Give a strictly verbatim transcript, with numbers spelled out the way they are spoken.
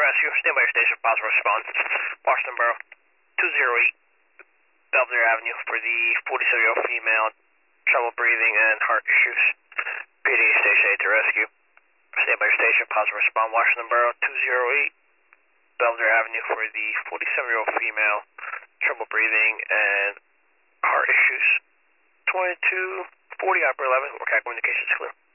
rescue. Stand by your station. Possible response. Washington Borough, two zero eight Belvedere Avenue for the forty-seven-year-old female, trouble breathing and heart issues. P D station eight to rescue. Stand by your station. Possible response. Washington Borough, two zero eight Belvedere Avenue for the forty-seven-year-old female, trouble breathing and heart issues. twenty-two forty, Operator eleven. We're communications clear.